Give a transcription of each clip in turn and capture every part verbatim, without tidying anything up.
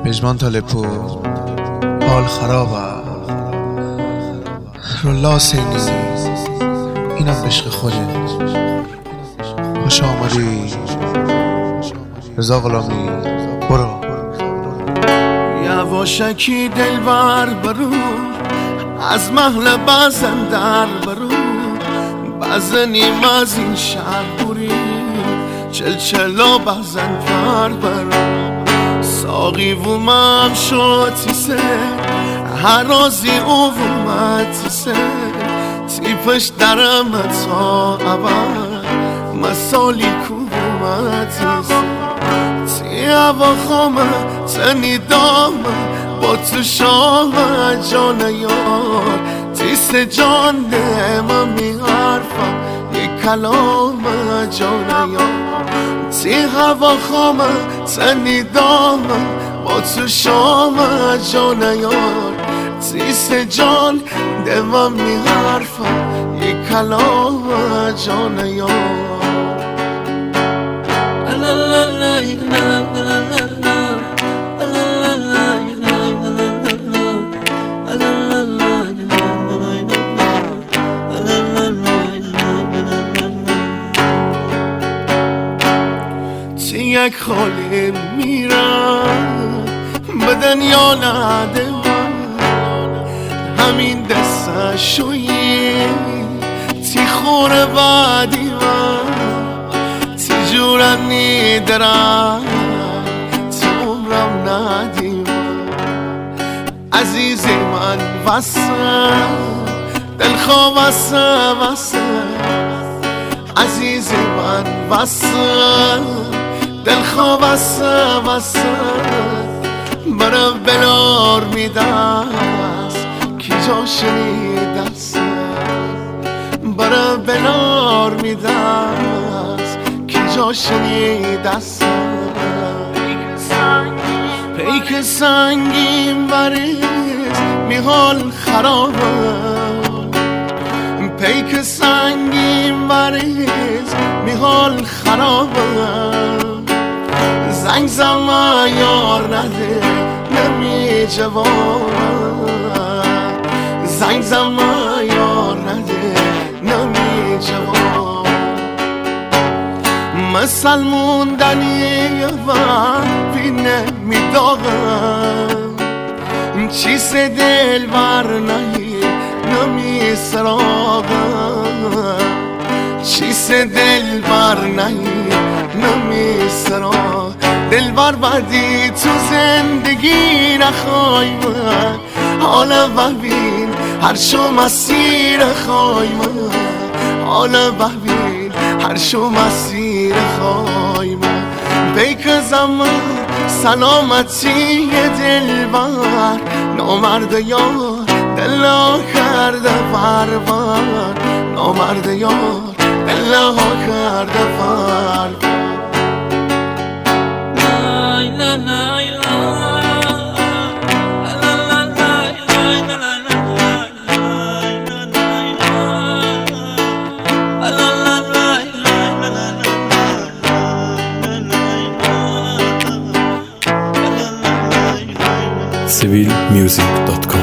پژمان تالپور حال خرابه رولا سینی اینم عشق خودت خوش آمدی رضا غلامی برو یواشکی دلبر برو از محل بزن در برو بزنیم از این شهر بوری چلچلا بزن پر برو ساقی ومم شد تیسه هر رازی او ومد تیسه تیپش درم تا اول مسالی کو ومد تیسه تی هوا خامه تنی دامه با تو شامه جان یار تیسه جان نمه می حرفم یک کلامه جان یار تی هوا خامه تنی دامه با تو شامه جان یار تیسه جان نمه می حرفم یک کلامه جان یار یک خالی میرم به دنیا نده همین دسته شویی تی خوره بعدی من تی جورم نیدرم تی عمرم ندی من عزیز من وسم دلخواه وسم وسم عزیز من وسم دلخواه وسم وسم برا بلار میدست کی جا شنیدست برا بلار میدست کی جا شنیدست پیک سنگین بریز میحال خرابه پیک سنگین بریز میحال خرابه زنگ زمان یار نده نمی جواب زنگ زمان یار نده نمی جواب مثل موندنی و بینه می داغم چیز دل بر نهی نمی سراغم چیز دل بر نهی نمی سراغم دل بر بدی تو زندگی نخوای من حالا ببین هر شو مسیر خوای من حالا ببین هر شو مسیر خوای من پیک زمان سلامتی دل بر نامرد یار دلا کرده پرور نامرد یار دلا کرده پرور سیویل میوزیک دات کام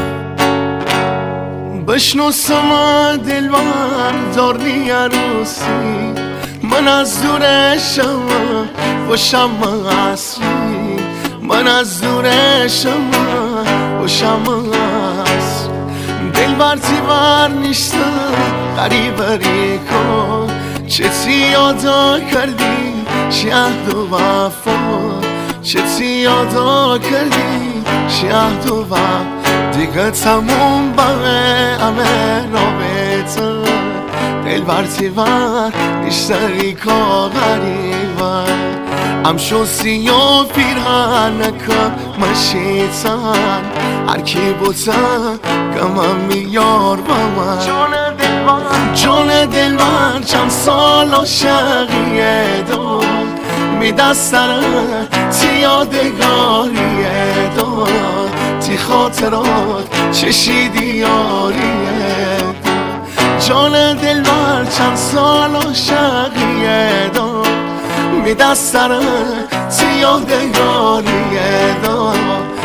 بشنو سما دلبر داری عروسی من از دورشم باشم اصلی من از دورشم باشم اصلی دلبر تیبر نیستم غریبری کن چه تی یادا کردی شهد و وفا چه تی یادا کردی شهد و وفا دیگه تموم بقه همه رابطه دلبر تیبر نیشتری کا غریبه ام شو سیاه پیرهنکم مشیتن هر کی بودن کمم میار با من جون دلبر جون دلبر چند سال عاشقیه داد میدست سرت تی یادگاریه داد تی خاطرات چشیدی یاریه جان دلبر چند سال عاشقیه داد میدست سرت تی یادگاریه داد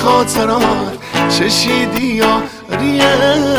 خاطرات چشیدی یاریه